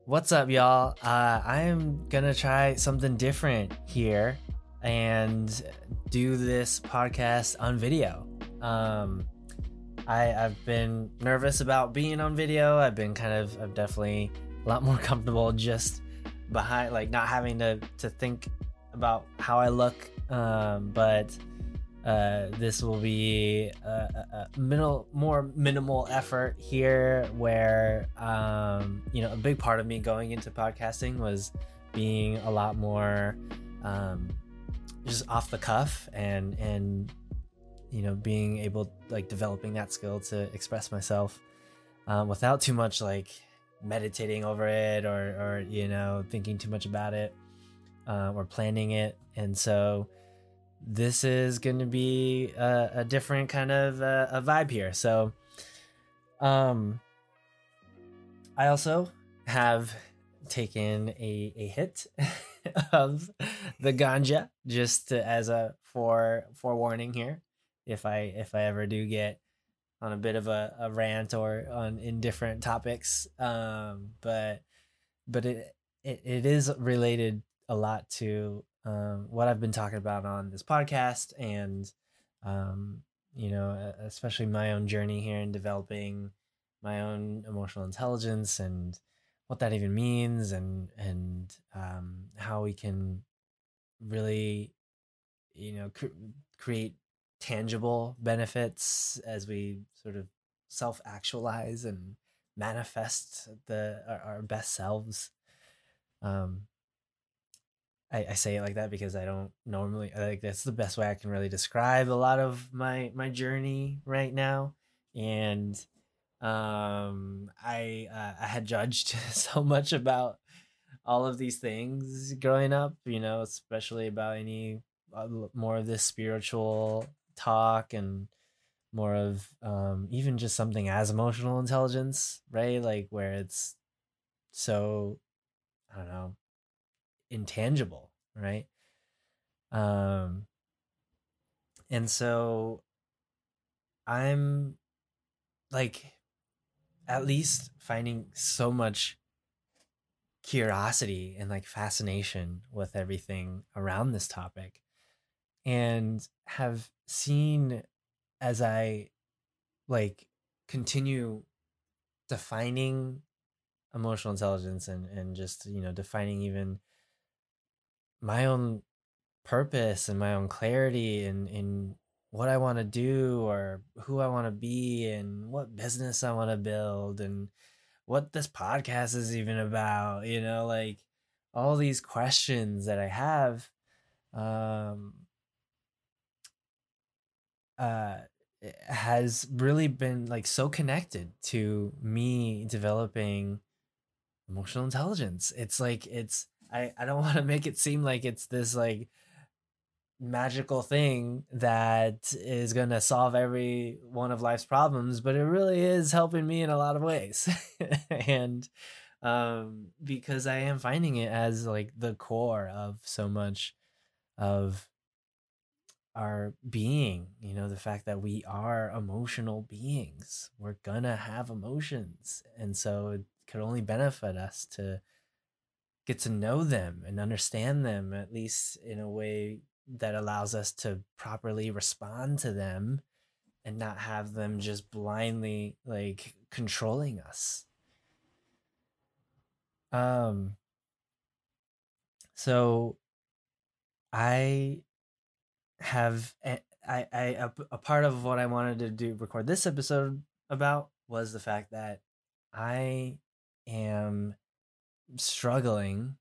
What's up, y'all? I'm gonna try something different here and do this podcast on video. Um, I've been nervous about being on video. I'm definitely a lot more comfortable just behind, like not having to think about how I look. But this will be more minimal effort here, where a big part of me going into podcasting was being a lot more just off the cuff and being able, like, developing that skill to express myself without too much like meditating over it or thinking too much about it or planning it. And so this is going to be a different kind of a vibe here. So I also have taken a hit of the ganja, just as a forewarning here, if I ever do get on a bit of a rant or on in different topics. But it is related a lot to what I've been talking about on this podcast, and especially my own journey here in developing my own emotional intelligence, and what that even means, and how we can really create tangible benefits as we sort of self-actualize and manifest our best selves. um I say it like that because I don't normally, like, that's the best way I can really describe a lot of my journey right now. And I had judged so much about all of these things growing up, especially about any more of this spiritual talk, and more of even just something as emotional intelligence, right? Like, where it's so, I don't know, intangible, right? Um, and so I'm, like, at least finding so much curiosity and like fascination with everything around this topic, and have seen, as I like continue defining emotional intelligence, and just defining even my own purpose and my own clarity in what I want to do, or who I want to be, and what business I want to build, and what this podcast is even about, like all these questions that I have. um uh has really been like so connected to me developing emotional intelligence. It's like, I don't want to make it seem like it's this like magical thing that is going to solve every one of life's problems, but it really is helping me in a lot of ways. And because I am finding it as like the core of so much of our being, the fact that we are emotional beings. We're gonna have emotions, and so it could only benefit us to get to know them and understand them, at least in a way that allows us to properly respond to them, and not have them just blindly like controlling us. um so I have a part of what I wanted to do record this episode about was the fact that I am struggling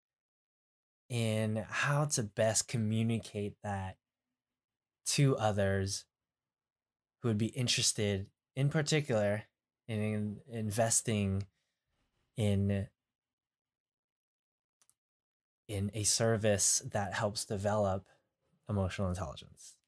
in how to best communicate that to others who would be interested, in particular, in investing in a service that helps develop emotional intelligence.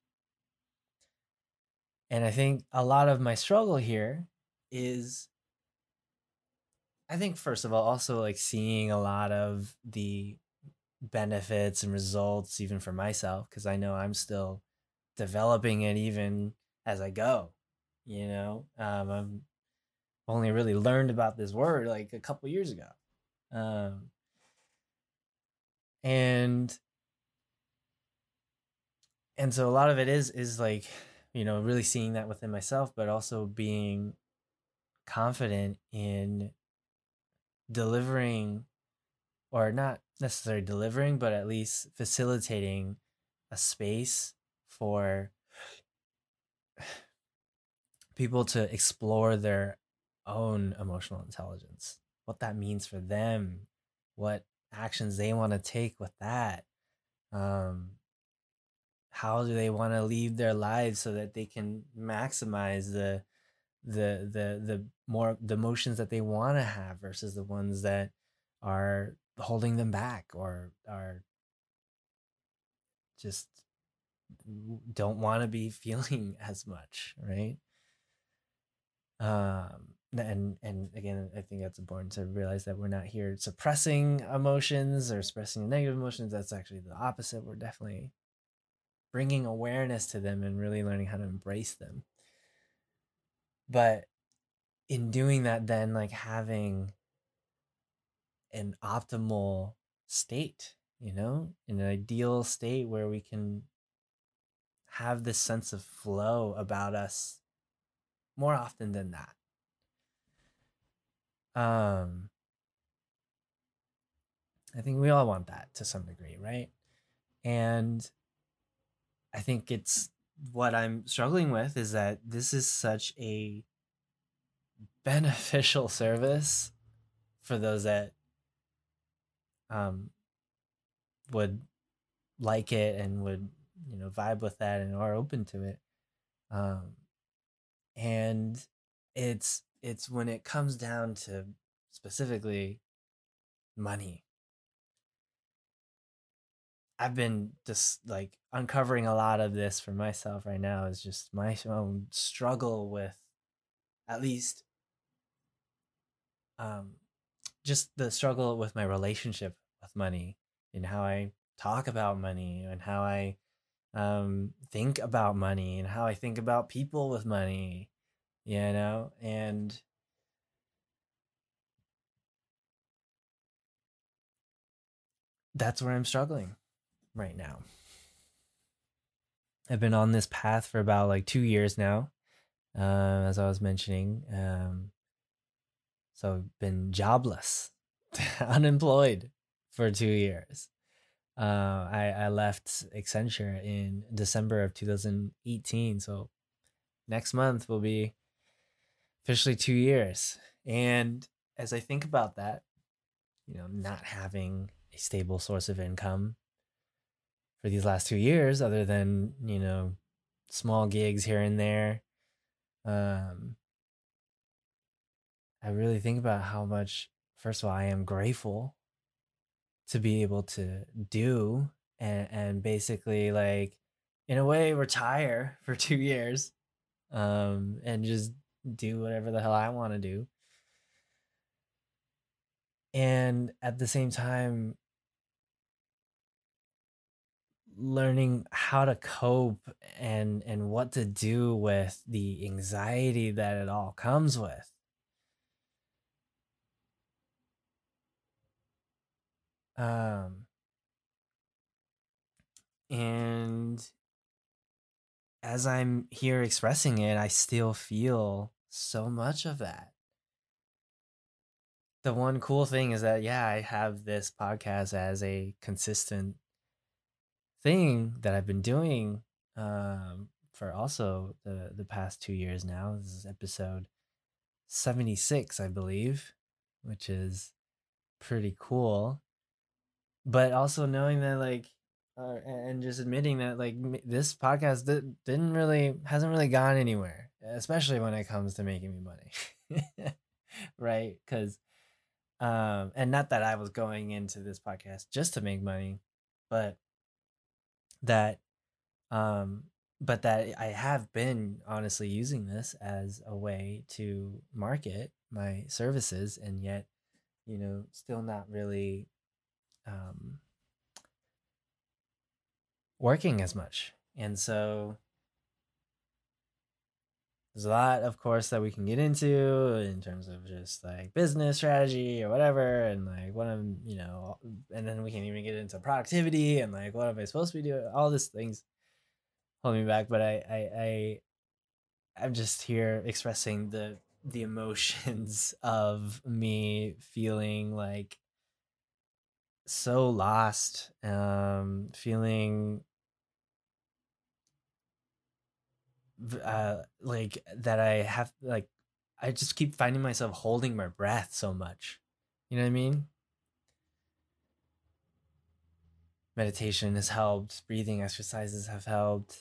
And I think a lot of my struggle here is, I think, first of all, also like seeing a lot of the benefits and results even for myself, because I know I'm still developing it even as I go. I've only really learned about this word like a couple years ago. um, and so a lot of it is like, really seeing that within myself, but also being confident in delivering, or not necessarily delivering, but at least facilitating a space for people to explore their own emotional intelligence, what that means for them, what actions they want to take with that. Um, how do they want to lead their lives so that they can maximize the emotions that they want to have versus the ones that are holding them back or are just don't want to be feeling as much, right? And again, I think that's important to realize that we're not here suppressing emotions or expressing negative emotions. That's actually the opposite. We're definitely bringing awareness to them and really learning how to embrace them. But in doing that, then like having an optimal state, in an ideal state where we can have this sense of flow about us more often than that. um I think we all want that to some degree, right? And I think it's what I'm struggling with is that this is such a beneficial service for those that um would like it and would, vibe with that and are open to it. um and it's when it comes down to specifically money. I've been just like uncovering a lot of this for myself right now, is just my own struggle with, at least, um just the struggle with my relationship with money, and how I talk about money, and how I think about money, and how I think about people with money, and that's where I'm struggling right now. I've been on this path for about like 2 years now, as I was mentioning. So I've been jobless, unemployed for 2 years. I left Accenture in December of 2018. So next month will be officially 2 years. And as I think about that, not having a stable source of income for these last 2 years, other than, small gigs here and there, um, I really think about how much, first of all, I am grateful to be able to do, and basically, like, in a way, retire for 2 years, and just do whatever the hell I want to do. And at the same time, learning how to cope and what to do with the anxiety that it all comes with. Um, and as I'm here expressing it, I still feel so much of that. The one cool thing is that, yeah, I have this podcast as a consistent thing that I've been doing, for also the past 2 years now. This is episode 76, I believe, which is pretty cool. But also knowing that, like, and just admitting that, like, this podcast didn't really hasn't really gone anywhere, especially when it comes to making me money. Right? Because and not that I was going into this podcast just to make money, but that um but that I have been honestly using this as a way to market my services, and yet, still not really um working as much. And so there's a lot, of course, that we can get into in terms of just like business strategy or whatever, and like what I'm, and then we can even get into productivity and like what am I supposed to be doing? All these things hold me back, but I'm just here expressing the emotions of me feeling like so lost, feeling like that I have like I just keep finding myself holding my breath so much. You know what I mean? Meditation has helped, breathing exercises have helped,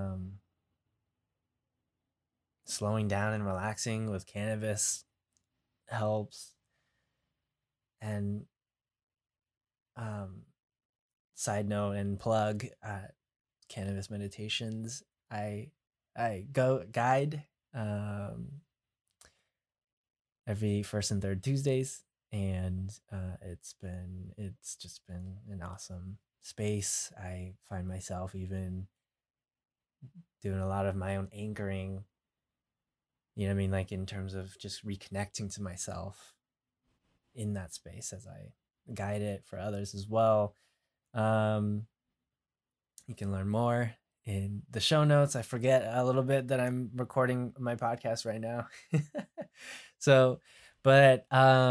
slowing down and relaxing with cannabis helps. And um side note and plug, cannabis meditations, I I go guide um every first and third Tuesdays, and it's just been an awesome space. I find myself even doing a lot of my own anchoring, you know what I mean, like in terms of just reconnecting to myself in that space as I guide it for others as well. Um, you can learn more in the show notes. I forget a little bit that I'm recording my podcast right now. So, but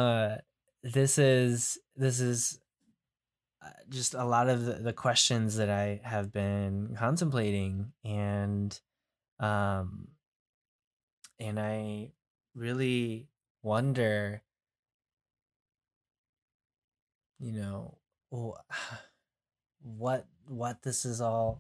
this is just a lot of the questions that I have been contemplating, um and I really wonder, you know, what this is all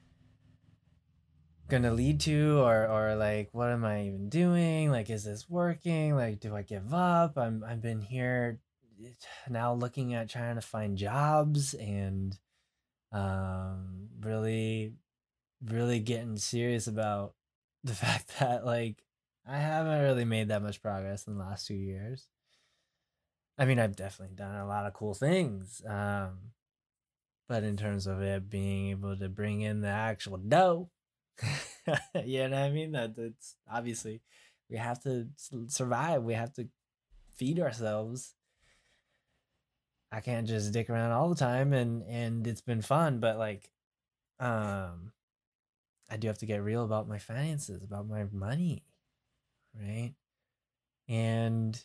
gonna lead to, or like what am I even doing, like is this working, like do I give up? I've been here now looking at trying to find jobs, and really really getting serious about the fact that like I haven't really made that much progress in the last 2 years. I mean, I've definitely done a lot of cool things, but in terms of it being able to bring in the actual dough, you know what I mean? That's obviously we have to survive. We have to feed ourselves. I can't just dick around all the time, and it's been fun, but like, um, I do have to get real about my finances, about my money, right? And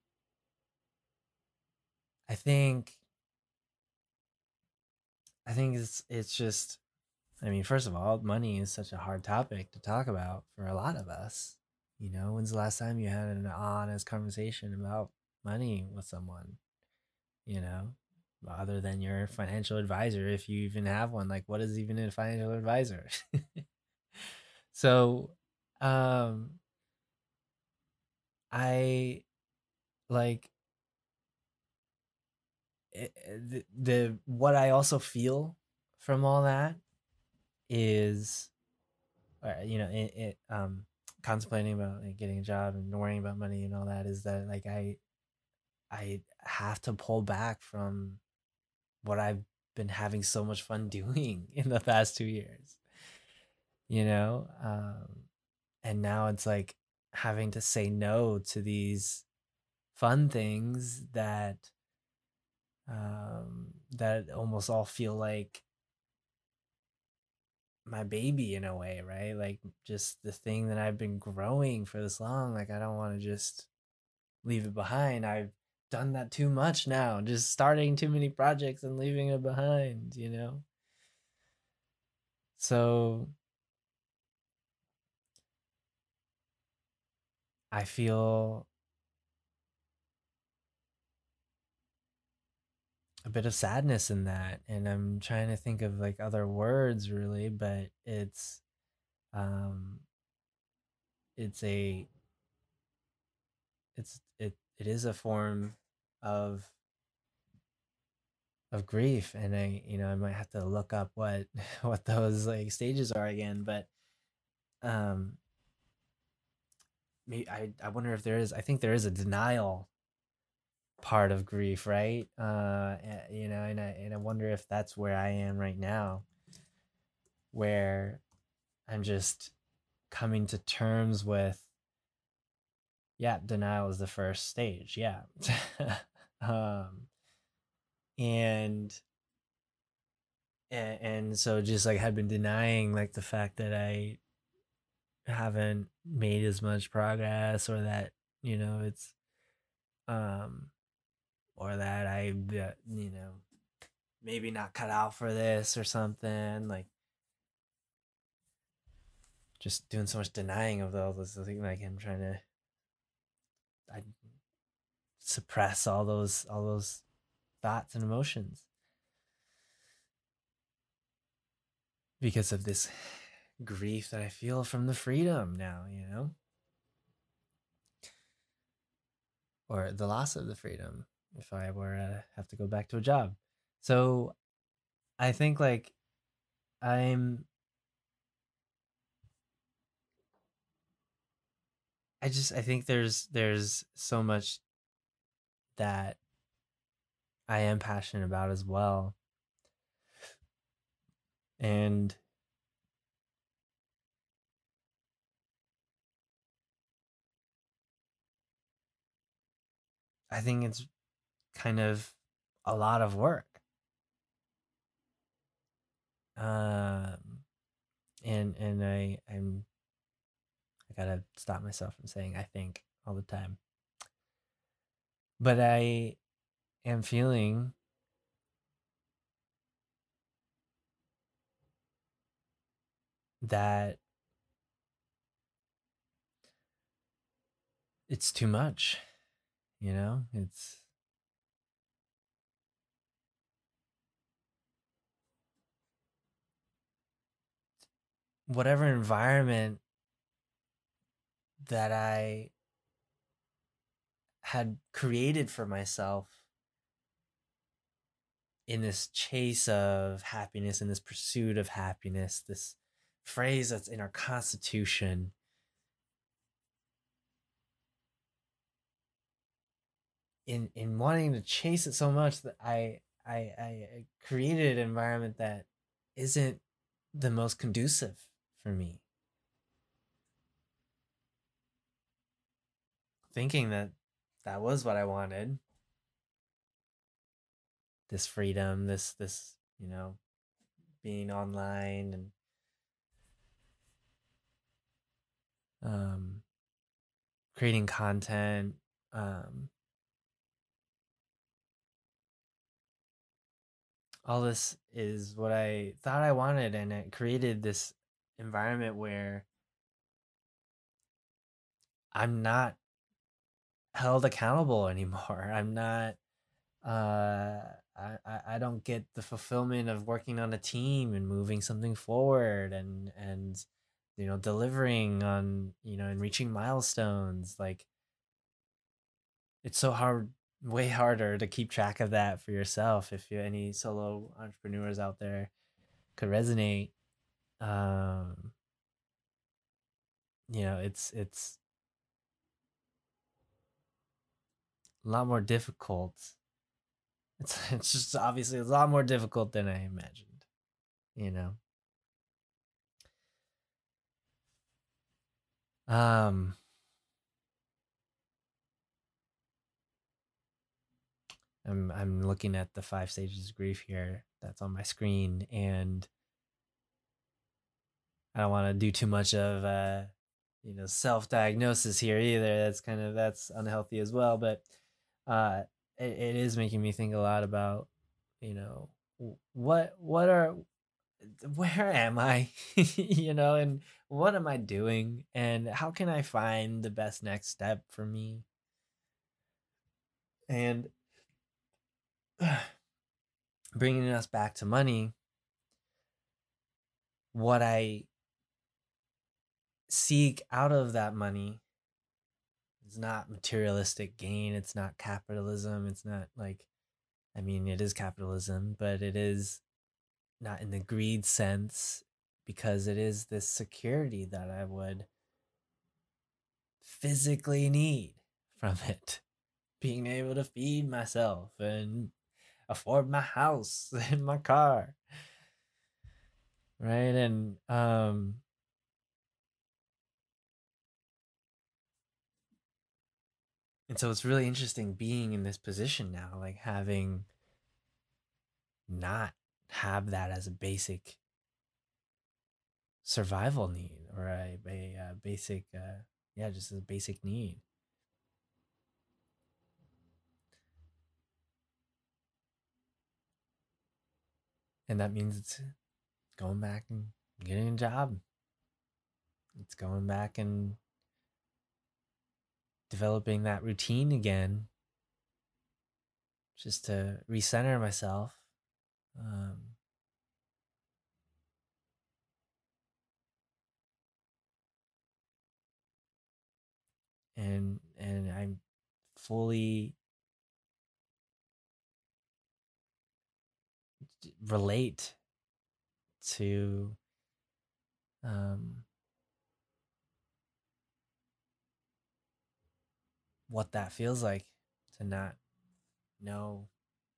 I think it's just, I mean, first of all, money is such a hard topic to talk about for a lot of us. You know, when's the last time you had an honest conversation about money with someone, you know, other than your financial advisor, if you even have one? Like, what is even a financial advisor? So, um, I like the what I also feel from all that is, contemplating about like getting a job and worrying about money and all that, is that like I have to pull back from what I've been having so much fun doing in the past 2 years, you know? And now it's like having to say no to these fun things that almost all feel like my baby in a way, right? Like just the thing that I've been growing for this long. Like I don't want to just leave it behind. I've done that too much now, just starting too many projects and leaving it behind, you know? So I feel a bit of sadness in that. And I'm trying to think of like other words really, but um it's a it is a form of grief. And I might have to look up what what those like stages are again, but um I wonder if there is, I think there is a denial part of grief, right? And I wonder if that's where I am right now, where I'm just coming to terms with, yeah, denial is the first stage. Yeah. um, and, and so just like had been denying like the fact that I haven't made as much progress, or that, it's, um, or that maybe not cut out for this or something, like just doing so much denying of all those things. Like I'm trying to, I suppress all those thoughts and emotions because of this grief that I feel from the freedom now, or the loss of the freedom if I were to have to go back to a job. So I think like I'm I think there's so much that I am passionate about as well. And I think it's kind of a lot of work. Um and I gotta stop myself from saying I think all the time. But I am feeling that it's too much, it's whatever environment that I had created for myself in this chase of happiness, in this pursuit of happiness, this phrase that's in our constitution, in wanting to chase it so much that I created an environment that isn't the most conducive for me, thinking that that was what I wanted, this freedom, this being online and um creating content, um all this is what I thought I wanted, and it created this environment where I'm not held accountable anymore. I'm not uh I don't get the fulfillment of working on a team and moving something forward, and delivering on, and reaching milestones. Like it's so hard, way harder to keep track of that for yourself. If you any solo entrepreneurs out there could resonate, um it's a lot more difficult. It's just obviously a lot more difficult than I imagined, you know. Um I'm looking at the 5 stages of grief here that's on my screen, and I don't want to do too much of self-diagnosis here either. That's unhealthy as well, but uh it is making me think a lot about, you know, what are where am I? And what am I doing, and how can I find the best next step for me? And bringing us back to money, what I seek out of that money is not materialistic gain. It's not capitalism. It's not like, I mean, it is capitalism, but it is not in the greed sense, because it is this security that I would physically need from it. Being able to feed myself and afford my house and my car. Right. And And so it's really interesting being in this position now, like having not have that as a basic survival need, or a basic yeah, just a basic need. And that means it's going back and getting a job. It's going back and developing that routine again, just to recenter myself. um, and I'm fully relate to um, what that feels like, to not know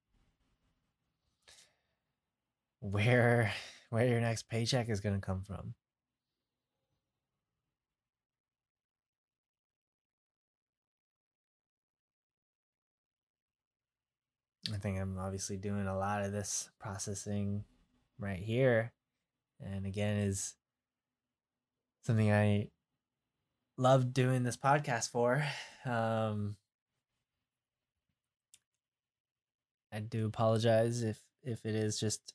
where where your next paycheck is going to come from. I think I'm obviously doing a lot of this processing right here, and again is something I love doing this podcast for. um I do apologize if it is just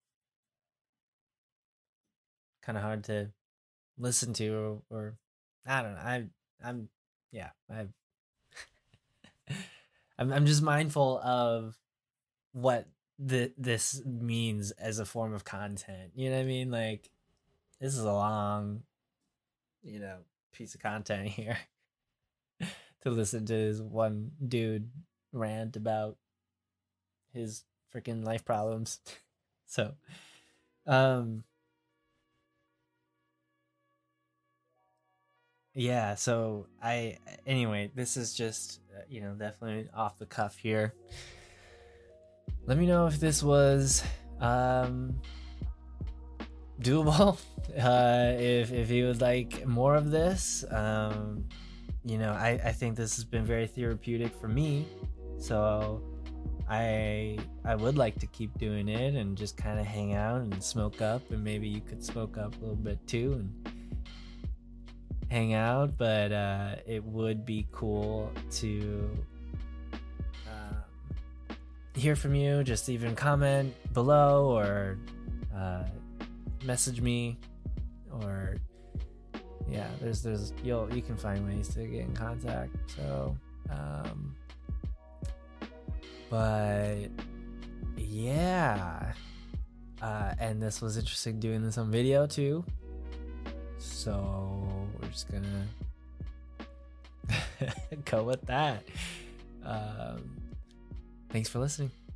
kind of hard to listen to, or I don't know. I'm yeah, I'm just mindful of what this means as a form of content. You know what I mean? Like, this is a long, piece of content here to listen to this one dude rant about his freaking life problems. So, um, yeah. So anyway, this is just definitely off the cuff here. Let me know if this was doable. If you would like more of this, I think this has been very therapeutic for me. So I would like to keep doing it and just kind of hang out and smoke up, and maybe you could smoke up a little bit too and hang out. But it would be cool to hear from you. Just even comment below, or message me, or yeah, you can find ways to get in contact. So but yeah, and this was interesting doing this on video too, so we're just gonna go with that. Thanks for listening.